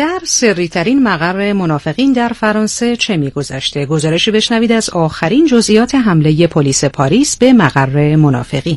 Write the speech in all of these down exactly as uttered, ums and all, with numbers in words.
در سری ترین مقر منافقین در فرانسه چه می‌گذشته؟ گزارشی بشنوید از آخرین جزئیات حمله پلیس پاریس به مقر منافقین.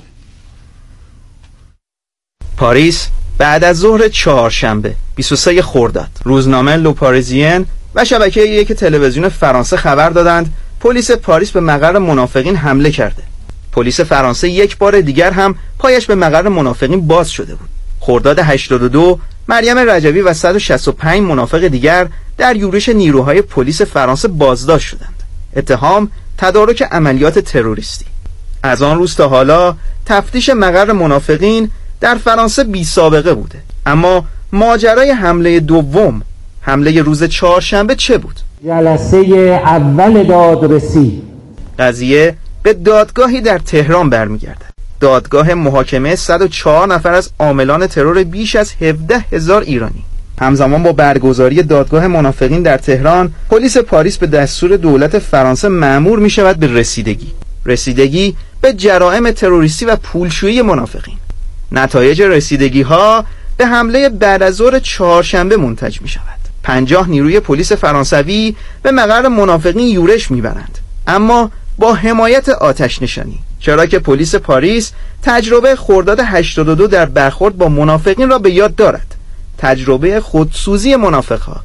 پاریس بعد از ظهر چهارشنبه بیست و سوم خرداد، روزنامه لو پاریزین و شبکه یک تلویزیون فرانسه خبر دادند پلیس پاریس به مقر منافقین حمله کرده. پلیس فرانسه یک بار دیگر هم پایش به مقر منافقین باز شده بود. خرداد هشتاد و دو مریم رجبی و صد و شصت و پنج منافق دیگر در یورش نیروهای پلیس فرانسه بازداشت شدند. اتهام تدارک عملیات تروریستی. از آن روز تا حالا تفتیش مقر منافقین در فرانسه بی سابقه بوده. اما ماجرای حمله دوم، حمله روز چهارشنبه چه بود؟ جلسه اول دادرسی. قضیه به دادگاهی در تهران برمیگردد. دادگاه محاکمه صد و چهار نفر از عاملان ترور بیش از هفده هزار ایرانی. همزمان با برگزاری دادگاه منافقین در تهران، پلیس پاریس به دستور دولت فرانسه مأمور می شود به رسیدگی رسیدگی به جرائم تروریستی و پولشویی منافقین. نتایج رسیدگی ها به حمله بعد از ظهر چهارشنبه منتج می شود. پنجاه نیروی پلیس فرانسوی به مقر منافقین یورش می برند، اما با حمایت آتش نشانی، چرا که پلیس پاریس تجربه خرداد هشتاد و دو در برخورد با منافقین را به یاد دارد. تجربه خودسوزی منافقها.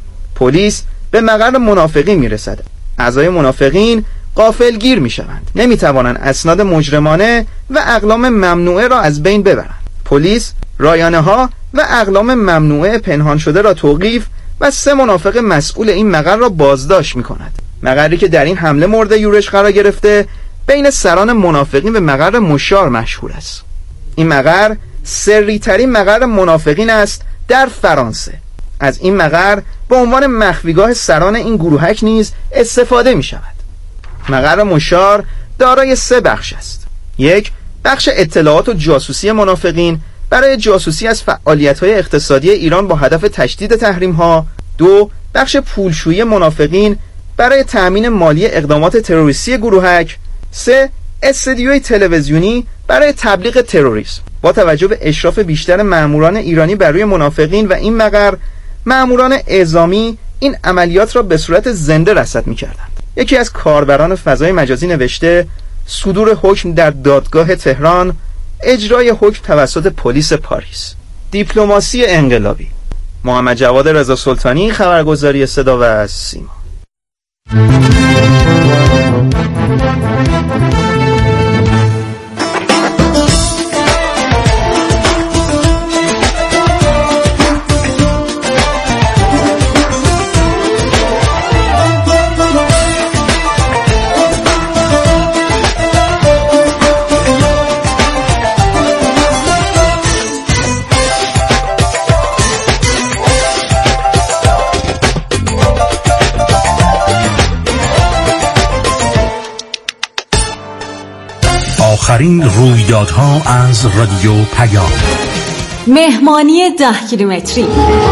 پلیس به مقر منافقین می رسد. اعضای منافقین غافلگیر می شوند. نمی توانند اسناد مجرمانه و اقلام ممنوعه را از بین ببرند. پلیس رایانه ها و اقلام ممنوعه پنهان شده را توقیف و سه منافق مسئول این مقر را بازداشت می کند. مقری که در این حمله مورد یورش قرار گرفته بین سران منافقین به مقر مشار مشهور است. این مقر سری ترین مقر منافقین است در فرانسه. از این مقر به عنوان مخفیگاه سران این گروهک نیز استفاده می شود. مقر مشار دارای سه بخش است. یک، بخش اطلاعات و جاسوسی منافقین برای جاسوسی از فعالیت‌های اقتصادی ایران با هدف تشدید تحریم‌ها. دو، بخش پولشویی منافقین برای تأمین مالی اقدامات تروریستی گروهک. سه، استدیوی تلویزیونی برای تبلیغ تروریسم. با توجه به اشراف بیشتر ماموران ایرانی بر روی منافقین و این مقر، ماموران اعزامی این عملیات را به صورت زنده رصد می‌کردند. یکی از کاربران فضای مجازی نوشته صدور حکم در دادگاه تهران، اجرای حکم توسط پلیس پاریس. دیپلماسی انقلابی. محمد جواد رضا سلطانی، خبرگزاری صدا و سیما. آخرین رویدادها از رادیو پیام. مهمانی ده کیلومتری.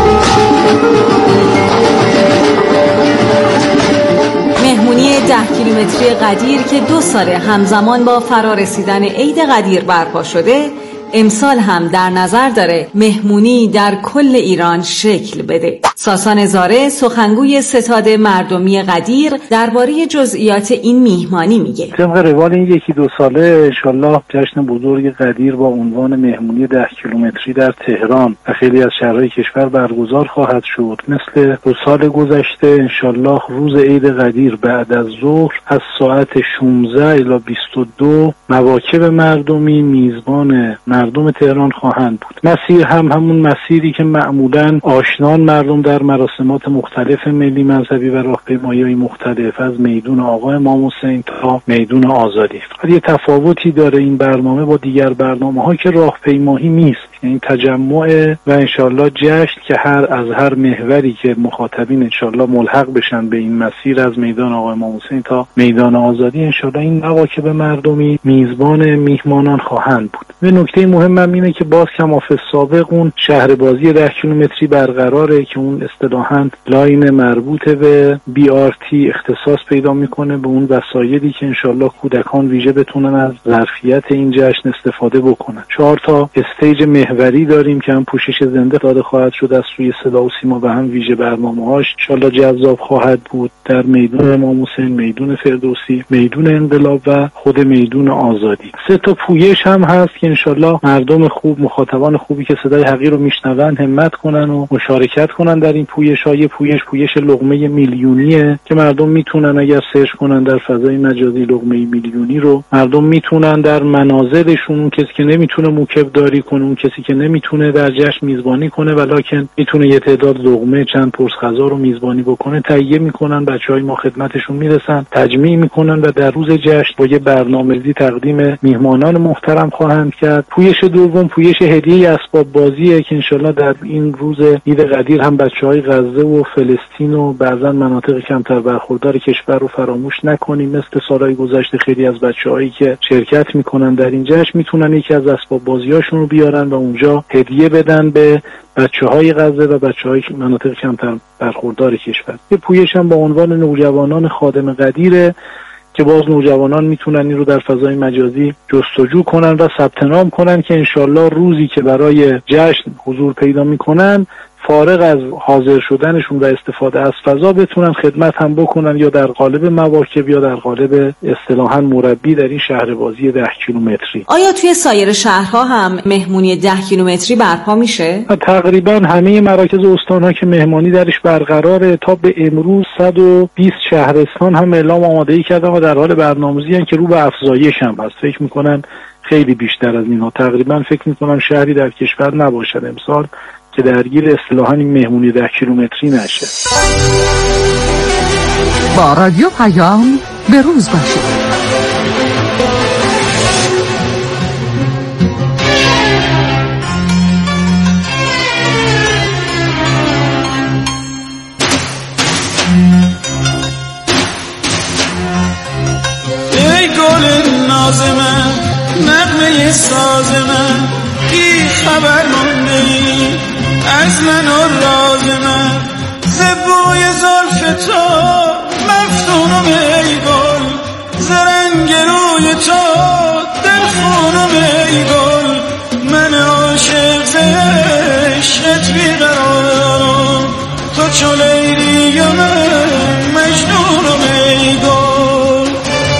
مهمونی ده کیلومتری قدیر که دو ساله همزمان با فرارسیدن عید قدیر برپا شده، امسال هم در نظر داره مهمونی در کل ایران شکل بده. ساسان زاره، سخنگوی ستاد مردمی قدیر، درباره جزئیات این میهمانی میگه. طبق روال این یکی دو ساله انشالله جشن بزرگ قدیر با عنوان مهمونی ده کیلومتری در تهران و خیلی از شهرهای کشور برگزار خواهد شد. مثل دو سال گذشته انشالله روز عید قدیر بعد از ظهر از ساعت شانزده الی بیست و دو مواکب مردمی میزبان مردم تهران خواهند بود. مسیر هم همون مسیری که معمولاً آشنان مردم در مراسمات مختلف ملی مذهبی و راهپیمایی‌های مختلف از میدون آقا امام حسین تا میدون آزادی. ولی تفاوتی داره این برنامه با دیگر برنامه‌ها که راهپیمایی نیست، این تجمع و انشالله جشن که هر از هر محوری که مخاطبین انشالله ملحق بشن به این مسیر از میدان آقا امام حسین تا میدان آزادی، انشالله این مواکب مردمی میزبان میهمانان خواهند بود. و نکته مهم هم اینه که باز کما فی السابق اون شهر بازی ده کیلومتری برقراره که اون اصطلاحاً لاین مربوط به بی آر تی اختصاص پیدا میکنه به اون وسایلی که انشالله کودکان ویژه بتونن از ظرفیت این جشن استفاده بکنن. چهار تا استیج محوری داریم که هم پوشش زنده داده خواهد شد از سوی صدا و سیما و هم ویژه برنامه‌هاش انشالله جذاب خواهد بود در میدون امام حسین، میدون فردوسی، میدون انقلاب و خود میدون آزادی. سه تا پویش هم هست که انشالله مردم خوب، مخاطبان خوبی که صدای حقیر رو میشنون همت کنن و مشارکت کنن در این پویش‌ها. یه پویش پویش لقمه میلیونیه که مردم میتونن اگر سرچ کنن در فضای مجازی لقمه میلیونی رو، مردم میتونن در منازلشون، اون کسی که نمیتونه موکب داری کنه، اون کسی که نمیتونه در جشن میزبانی کنه ولیکن میتونه یه تعداد لقمه چند پرس غذا رو میزبانی بکنه، تهیه میکنن، بچهای ما خدمتشون میرسن، تجمیع میکنن و در روز جشن با یه برنامه‌ریزی تقدیم میهمانان محترم خواهند کرد. پویش دوم پویش هدیه اسباب بازیه که انشالله در این روز عید قدیر هم بچهای غزه و فلسطین و بعضا مناطق کمتر برخوردار کشور رو فراموش نکنیم. مثل سالهای گذشته خیلی از بچه‌هایی که شرکت میکنن در این جشن میتونن یکی از اسباب بازیاشون رو بیارن و اونجا هدیه بدن به بچه‌های غزه و بچه‌های مناطق کمتر برخوردار کشور. یه پویش هم با عنوان نوجوانان خادم قدیره که باز نوجوانان میتونن این رو در فضای مجازی جستجو کنن و ثبت نام کنن که انشالله روزی که برای جشن حضور پیدا میکنن فارغ از حاضر شدنشون و استفاده از فضا بتونن خدمت هم بکنن، یا در قالب مواکب یا در قالب اصطلاحاً مربی در این شهر بازی ده کیلومتری. آیا توی سایر شهرها هم مهمونی ده کیلومتری برپا میشه؟ تقریبا همه مراکز استان‌ها که مهمانی درش برقراره. تا به امروز صد و بیست شهرستان هم اعلام آمادگی کردن و در حال برنامه‌ریزی هستن که رو به افزایش هم هست. فکر می‌کنن خیلی بیشتر از اینها، تقریبا فکر می‌کنم شهری در کشور نباشد امسال که درگیر اصطلاحاً این مهمونی ده کیلومتری نشه. با رادیو پیام به روز باشید. ای گل ناز من، نغمه ساز من، بی خبر مانده ای از من و راز من، زبوی زلف تو مفتونم ای گل، زرنگ روی تو دلخونم ای گل، من عاشق ز عشقت بیقرارم، تو چو لیلی و من مجنونم ای گل.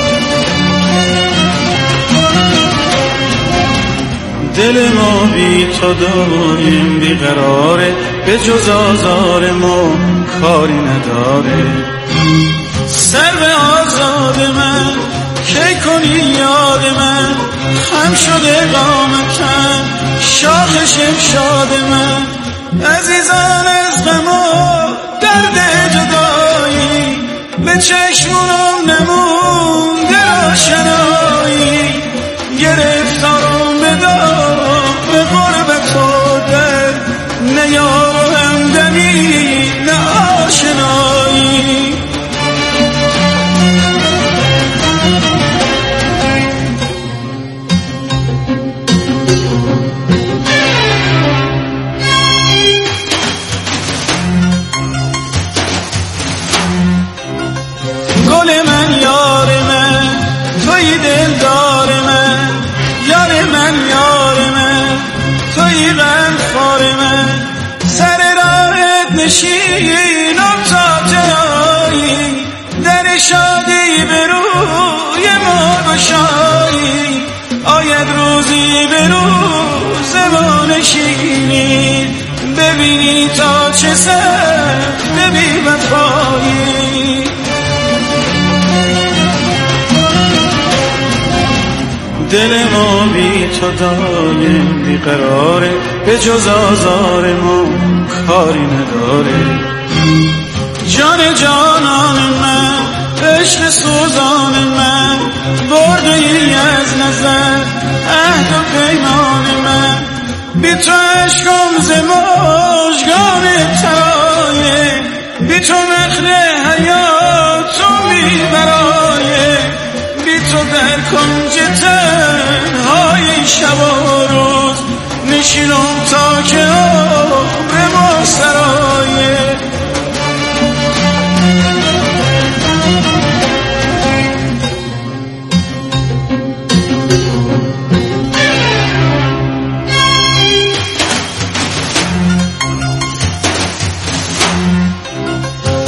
دل ما بی تو داریم بیقراره، به جز آزار ما کاری نداره. سر به آزاد من کی کنی یاد من، خم شده قامتم شاخ شمشاد من، عزیزان از غم و درد جدایی، به چشمونم نمونده روشنایی، گرفتارم بدار به غربت و در، نه یار و همدمی نه آشنایی. گل من یار من، توی دلدار من، یار من یار من، توی غمخوار من، سر راهت نشینم تا جایی، در شادی به روی ما گشایی، آید روزی به روز ما نشینی، ببینی تا چه سخت بی وفایی. دل ما بی تو دایم بیقراره، به جز آزار ما کاری نداره. جان جانان من، عشق سوزان من، برده ای از نظر عهد و پیمان من، بی تو عشقم ز مژگان ترانه، بی تو نخل حیاتم بی برایه، بی تو در کنج تنهای شب و روز نشینم تا که عمر ما سرایه.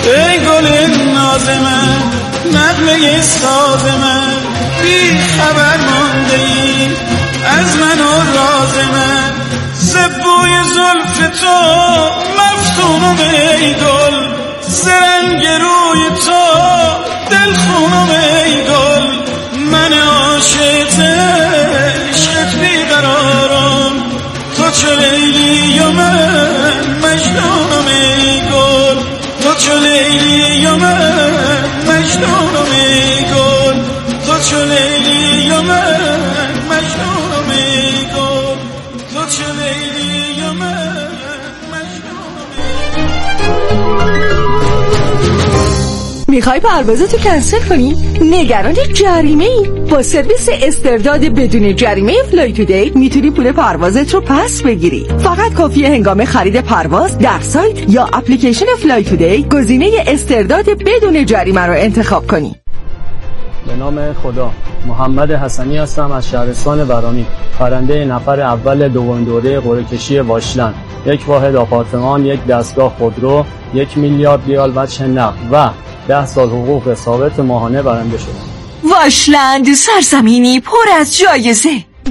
ای گل ناز من، نغمه ساز من، بی خبر مانده ای از من و راز من. زبوی زلف تو مفتونم ای گل، زرنگ روی تو دلخونم ای گل. من عاشق عشقت بیقرارم، تو چو لیلی و من مجنونم ای گل. تو چو لیلی و من مجنونم ای گل. تو چو لیلی و من مجنونم ای گل. تو چو لیلی و من مجنونم ای گل. میخوای پروازتو کنسل کنی؟ نگران جریمه ای؟ با سرویس استرداد بدون جریمه فلای تو دی میتونی پول پروازت رو پس بگیری. فقط کافیه هنگام خرید پرواز در سایت یا اپلیکیشن فلای تو دی گزینه استرداد بدون جریمه رو انتخاب کنی. به نام خدا، محمد حسنی هستم از شهرستان ورامین، خواننده نفر اول دوم دوره قرعه‌کشی واشلند. یک واحد آپارتمان، یک دستگاه خودرو، یک میلیارد ریال وجه نقد و ده سال حقوق ثابت ماهانه برنده شدم. واشلند، سرزمینی پر از جایزه.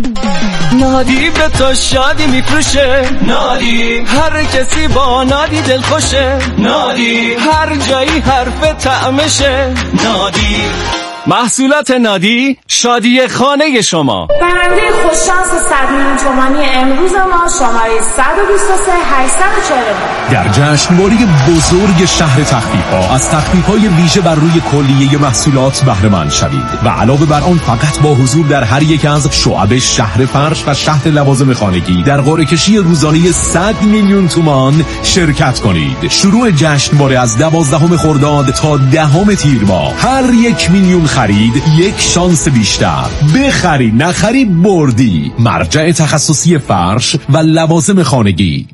نادی به تو شادی میفروشه، نادی هر کسی با نادی دل خوشه، نادی هر جایی حرف طعمشه، نادی محصولات نادی شادی خانه شما. برنده خوششانس صد میلیون تومانی امروز ما شماره صد و بیست و سه هشتصد و چهل و نه. در جشنواره بزرگ شهر تخفیف‌ها از تخفیف‌های ویژه بر روی کلیه محصولات بهره مند شوید و علاوه بر آن فقط با حضور در هر یک از شعب شهر فرش و شهر لوازم خانگی در قرعه‌کشی روزانه صد میلیون تومان شرکت کنید. شروع جشنواره از دوازدهم خرداد تا دهم تیر ماه. هر یک میلیون خرید یک شانس بیشتر. بخری نخری بردی. مرجع تخصصی فرش و لوازم خانگی.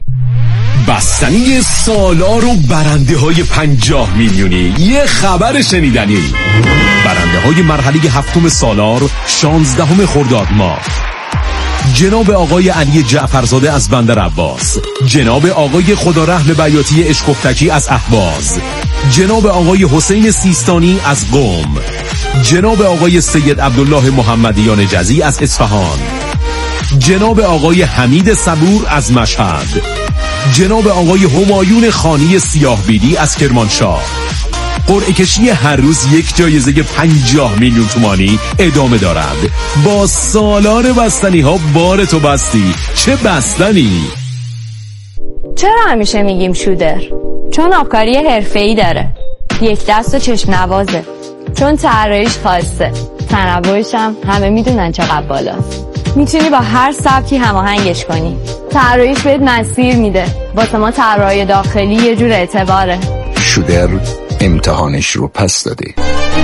بستنی سالار و برنده های پنجاه میلیونی. یه خبر شنیدنی. برنده های مرحله هفتم سالار شانزدهم خرداد ماه: جناب آقای علی جعفرزاده از بندر عباس، جناب آقای خدارحم بیاتی اشکفتکی از اهواز، جناب آقای حسین سیستانی از قم، جناب آقای سید عبدالله محمدیان جزی از اصفهان، جناب آقای حمید صبور از مشهد، جناب آقای همایون خانی سیاهبیدی از کرمانشاه. قرعه‌کشی هر روز یک جایزه پنجاه میلیون تومانی ادامه دارد. با سالار بستنی ها بار تو بستی. چه بستنی؟ چرا همیشه میگیم شودر؟ چون آبکاری حرفه‌ای داره، یک دست و چشم نوازه، چون طراحیش خاصه، تنوعش هم همه میدونن چقدر بالاست. میتونی با هر سبکی هماهنگش کنی، طراحیش بهت مسیر میده. واسه ما طراحی داخلی یه جور اعتباره. شودر امتحانش رو پس داده.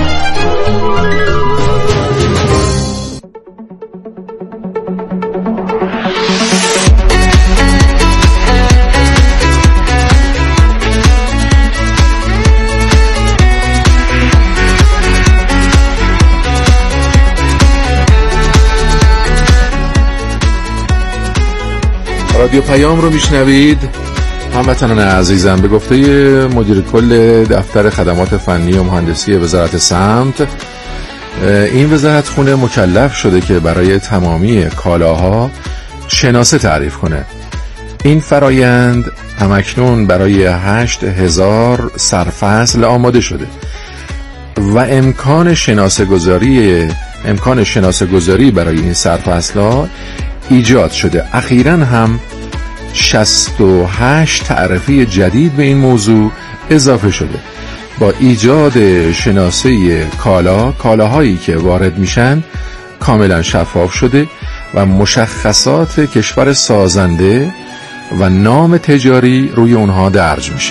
رادیو پیام رو میشنوید. هموطنان عزیزم، به گفته مدیر کل دفتر خدمات فنی و مهندسی وزارت سمت، این وزارت خونه مکلف شده که برای تمامی کالاها شناسه تعریف کنه. این فرایند همکنون برای هشت هزار سرفصل آماده شده و امکان شناسه گذاری امکان شناسه گذاری برای این سرفصل ها ایجاد شده. اخیراً هم شصت و هشت تعرفه جدید به این موضوع اضافه شده. با ایجاد شناسه کالا، کالاهایی که وارد میشن کاملا شفاف شده و مشخصات کشور سازنده و نام تجاری روی اونها درج میشه.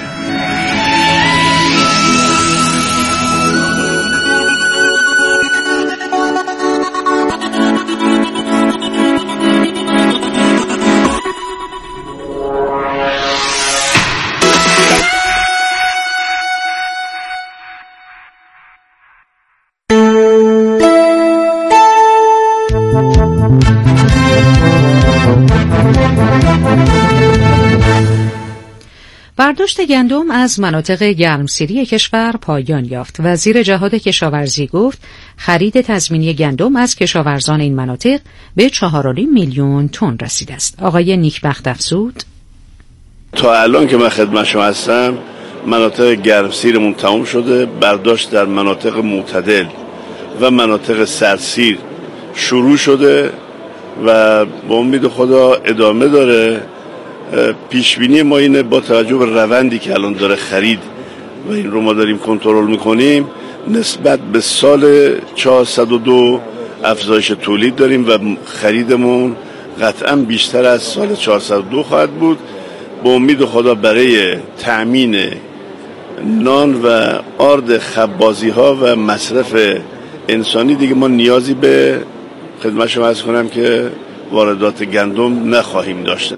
برداشت گندم از مناطق گرمسیری کشور پایان یافت. وزیر جهاد کشاورزی گفت خرید تضمینی گندم از کشاورزان این مناطق به چهار و نیم میلیون تن رسیده است. آقای نیکبخت افزود: تا الان که من خدمت شما هستم مناطق گرمسیرمون تمام شده، برداشت در مناطق معتدل و مناطق سردسیر شروع شده و با امید خدا ادامه داره. پیشبینی ما اینه با توجه به روندی که الان داره خرید و این رو ما داریم کنترل میکنیم، نسبت به سال چهارصد و دو افزایش تولید داریم و خریدمون قطعا بیشتر از سال چهارصد و دو خواهد بود. با امید خدا برای تأمین نان و آرد خبازی ها و مصرف انسانی دیگه ما نیازی به خدمت شما عرض کنم که واردات گندم نخواهیم داشت.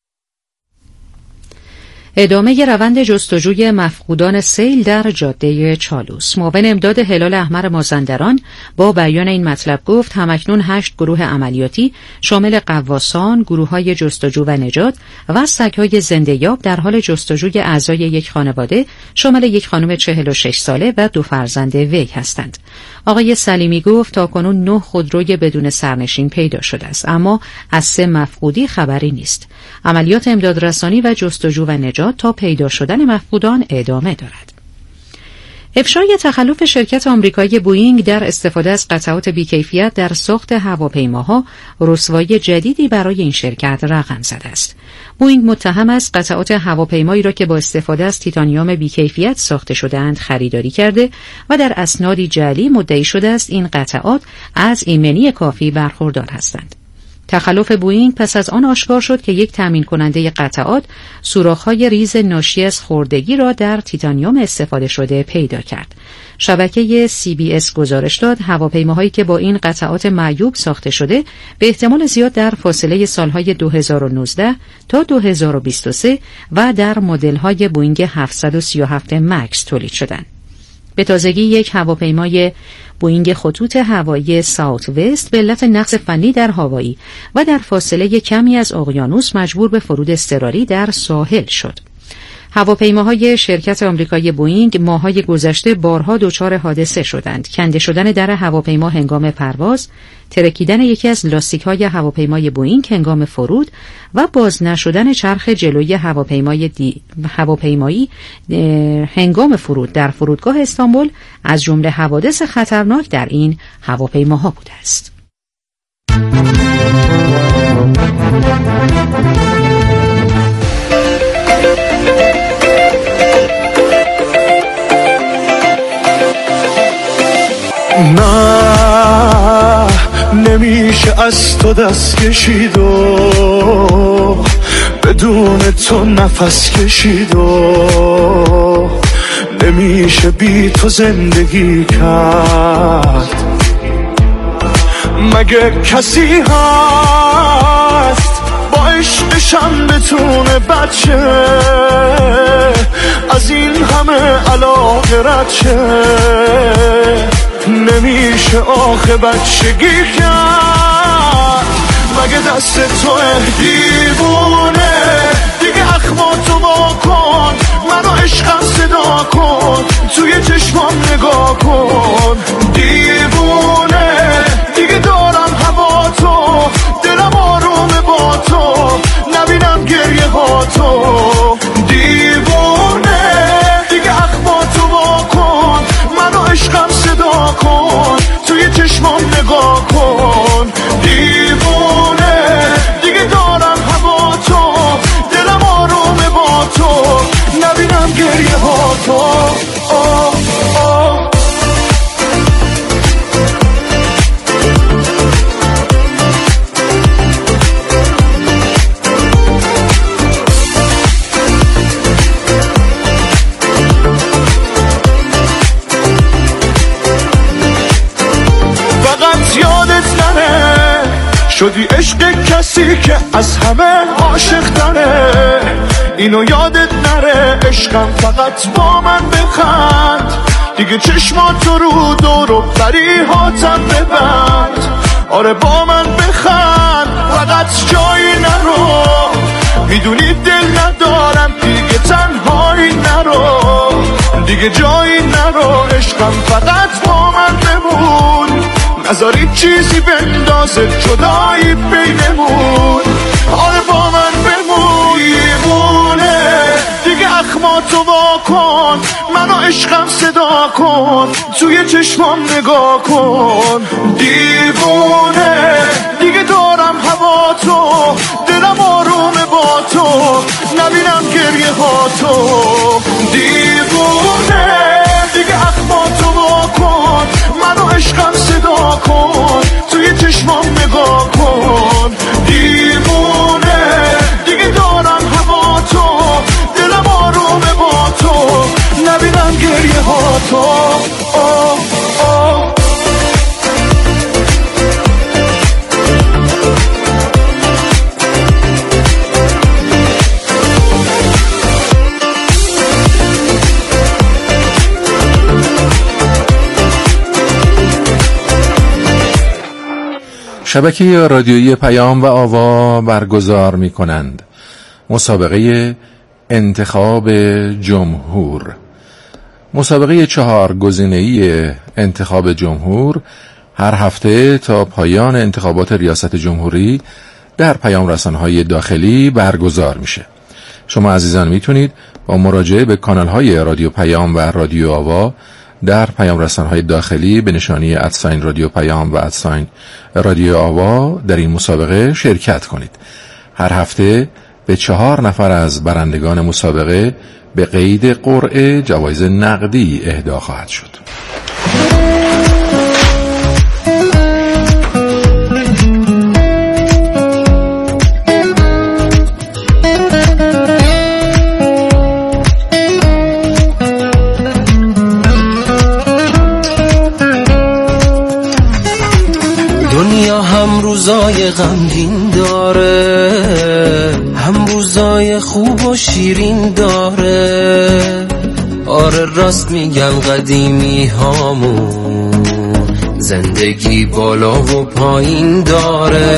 ادامه روند جستجوی مفقودان سیل در جاده چالوس. معاون امداد هلال احمر مازندران با بیان این مطلب گفت همکنون هشت گروه عملیاتی شامل قواسان، گروه‌های جستجو و نجات و سگ‌های زنده‌یاب در حال جستجوی اعضای یک خانواده شامل یک خانم چهل و شش ساله و دو فرزند وی هستند. آقای سلیمی گفت تاکنون نه خودروی بدون سرنشین پیدا شده است، اما از سه مفقودی خبری نیست. عملیات امدادرسانی و جستجو و نجات تا پیدا شدن مفقودان ادامه دارد. افشای تخلف شرکت آمریکایی بوئینگ در استفاده از قطعات بیکیفیت در ساخت هواپیماها رسوایی جدیدی برای این شرکت رقم زده است. بوئینگ متهم است قطعات هواپیمایی را که با استفاده از تیتانیوم بیکیفیت ساخته شده‌اند خریداری کرده و در اسنادی جعلی مدعی شده است این قطعات از ایمنی کافی برخوردار هستند. تخلف بوئینگ پس از آن آشکار شد که یک تامین کننده قطعات سوراخ‌های ریز ناشی از خوردگی را در تیتانیوم استفاده شده پیدا کرد. شبکه سی بی اس گزارش داد هواپیماهایی که با این قطعات معیوب ساخته شده به احتمال زیاد در فاصله سالهای دو هزار و نوزده تا دو هزار و بیست و سه و در مدل‌های بوئینگ هفتصد و سی و هفت مکس تولید شدند. به تازگی یک هواپیمای بوئینگ خطوط هوایی ساوت وست به علت نقص فنی در هوایی و در فاصله کمی از اقیانوس مجبور به فرود اضطراری در ساحل شد. هواپیماهای شرکت آمریکایی بوئینگ ماه‌های گذشته بارها دچار حادثه شدند. کنده شدن در هواپیما هنگام پرواز، ترکیدن یکی از لاستیک‌های هواپیمای بوئینگ هنگام فرود و باز نشدن چرخ جلویی هواپیمای دی... هواپیمایی هنگام فرود در فرودگاه استانبول از جمله حوادث خطرناک در این هواپیماها بوده است. نه نمیشه از تو دست کشید و بدون تو نفس کشید و نمیشه بی تو زندگی کرد. مگه کسی هست با عشقشم بتونه بچه از این همه علاقه رد شه؟ نمیشه آخه بچگی کرد. مگه دست تو دیوونه دیگه اخماتو وا کن، منو عشقم صدا کن، توی چشمام نگاه کن. دیوونه دیگه دارم هوا تو، دلم آرومه با تو، نبینم گریه ها تو. دیوونه دیگه اخماتو وا کن، منو عشقم صدا کن، توی چشمام نگاه کن. دیوونه دیگه دارم هوا تو، دلم آرومه با تو، نبینم گریه ها تو. آه آه شدی عشق کسی که از همه عاشق تره، اینو یادت نره. عشقم فقط با من بخند، دیگه چشماتو رو دور و بریهاتم ببند. آره با من بخند، فقط جایی نرو، میدونی دل ندارم دیگه تنهایی نرو دیگه جایی نرو عشقم فقط با من بمون نذاری چیزی بندازه جدایی بینمون آره با من بمون دیوونه دیگه اخماتو وا کن منو عشقم صدا کن توی چشمام نگاه کن دیوونه دیگه دارم هوا تو دلم آرومه با تو نبینم گریه ها تو دیوونه دیگه اخماتو وا کن منو عشقم صدا کن توی چشمام نگاه کن دیوونه دیگه دارم هوا تو دلم آرومه با تو نبینم گریه ها تو آه آه شبکه رادیویی پیام و آوا برگزار می کنند مسابقه انتخاب جمهور. مسابقه چهار گزینه‌ای انتخاب جمهور هر هفته تا پایان انتخابات ریاست جمهوری در پیام رسانه‌های داخلی برگزار میشه. شما عزیزان میتونید با مراجعه به کانال‌های رادیو پیام و رادیو آوا در پیام رسانه‌های داخلی به نشانی ادساین رادیو پیام و ادساین رادیو آوا در این مسابقه شرکت کنید. هر هفته به چهار نفر از برندگان مسابقه به قید قرعه جوایز نقدی اهدا خواهد شد. دنیا هم روزای غمگین داره هم روزای خوب و شیرین داره آره راست میگن قدیمی هامون زندگی بالا و پایین داره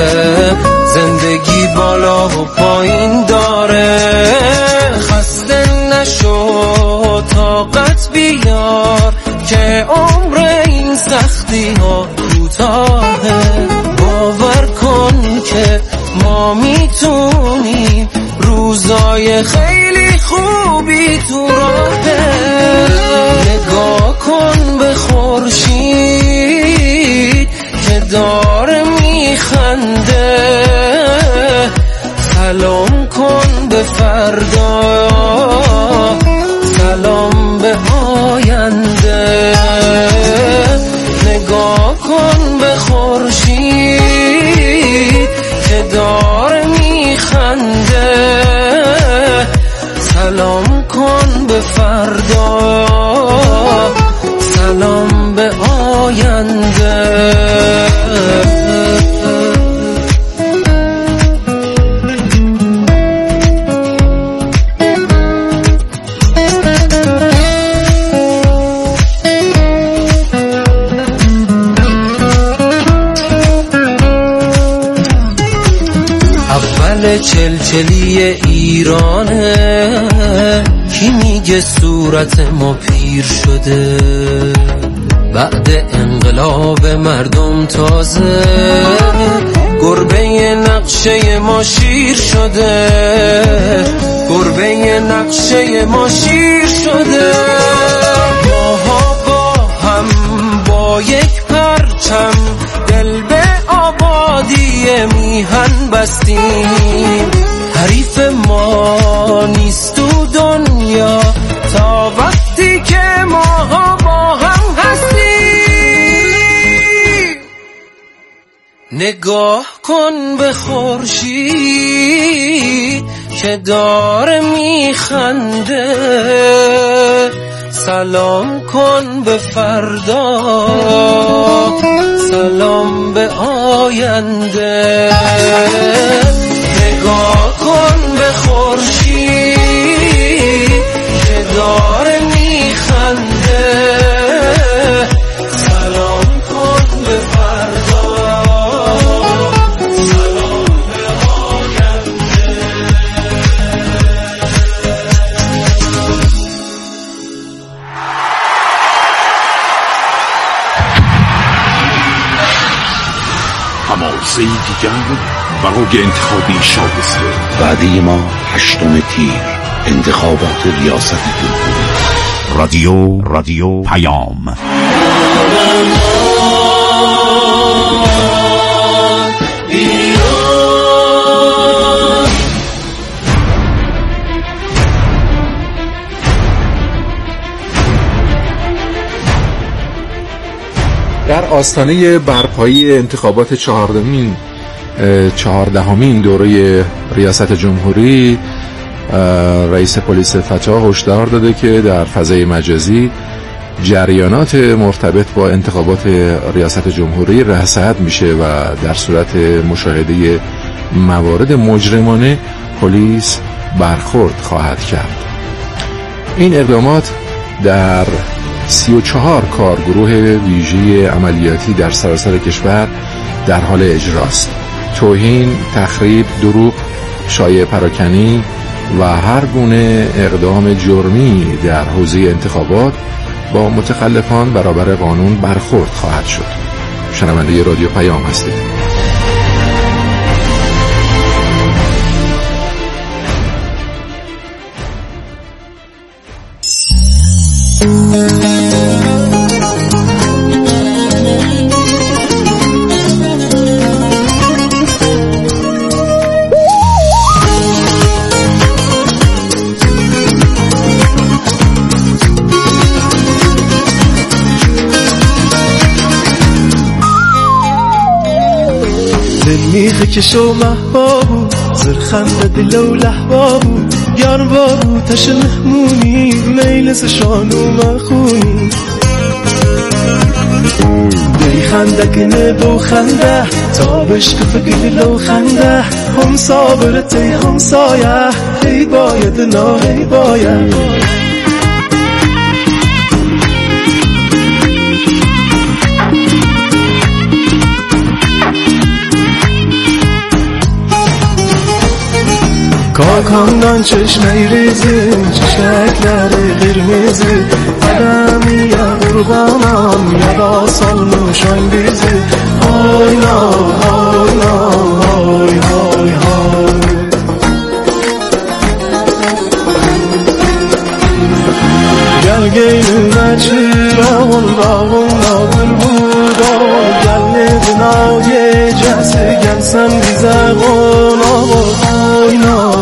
زندگی بالا و پایین داره خسته نشو طاقت بیار که عمر این سختی ها کوتاهه باور کن که ما میتونیم روزای خیلی خوبی تو راهه نگاه کن به خورشید که داره میخنده سلام کن به فردا سلام به آینده نگاه کن به خورشید که داره میخنده سلام کن به فردا سلام به آینده چلچلی ایرانه کی میگه صورت ما پیر شده بعد انقلاب مردم تازه گربه نقشه ما شیر شده گربه نقشه ما شیر شده ماها با هم با یک پرچم دل به آبادی میهن بستیم حریف ما نیست تو دنیا تا وقتی که ماها با هم هستیم نگاه کن به خورشید که داره میخنده سلام کن به فردا سلام به آینده نگاه کن به خورشید که داره میخنده سلام کن به فردا سلام به آینده حماسه دیگر برای انتخابی شایسته. وعده ما هشتم تیر، انتخابات ریاست جمهوری. رادیو رادیو پیام. در آستانه برپایی انتخابات چهاردهمین چهاردهمین دوره ریاست جمهوری، رئیس پلیس فتا هشدار داده که در فضای مجازی جریانات مرتبط با انتخابات ریاست جمهوری رصد میشه و در صورت مشاهده موارد مجرمانه پلیس برخورد خواهد کرد. این اقدامات در سی و چهار کارگروه ویژه عملیاتی در سراسر کشور در حال اجراست. توهین، تخریب، دروغ، شایعه پراکنی و هر گونه اقدام جرمی در حوزه انتخابات با متخلفان برابر قانون برخورد خواهد شد. شنونده رادیو پیام هستید. میخه کشو محبابو زرخنده دل و لحبابو گرم بابو تش مهمونی میلس شانو مخونی دی خنده کنه بو خنده تابش کف گل و خنده هم صابرتی هم سایه هی باید نا هی باید کاکاندان چشمه ریزی چشکلر قرمزی آدمی یا قربانم یا باسال نوشان بیزی های نا های نا های های های گل گیل نچیره والله والله بل بودا گل ندنای جسه گل سم بیزه غانا های نا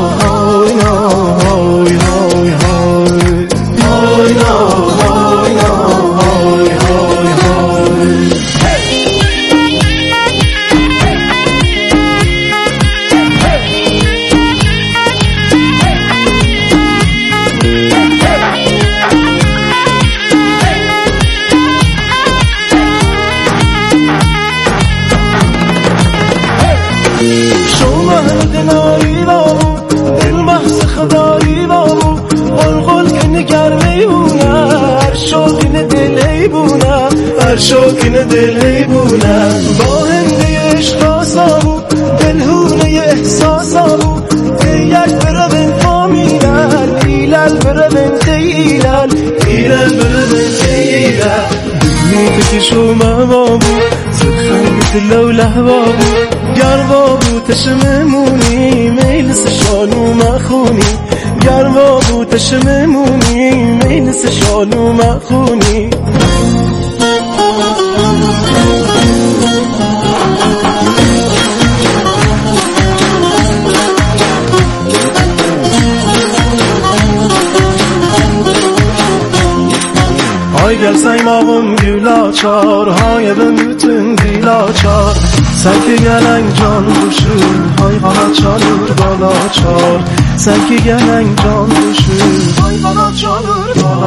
شوکین دلی بونم با هنده اشخاصامو دلهونه احساسامو یک بربن فامیلن ایلل بربن خیلل ایلل بربن خیلل دلی بکشو ممامو زرخنگ دل و لحبامو گربابو تشممونی میلس شانو مخونی گربابو تشممونی میلس شانو مخونی های گل سیماغم گولا چار های بموتن دیلا چار سکی گلنگ جان بوشون های غانا چالور بالا چار سکی گلنگ جان بوشون های غانا چالور بالا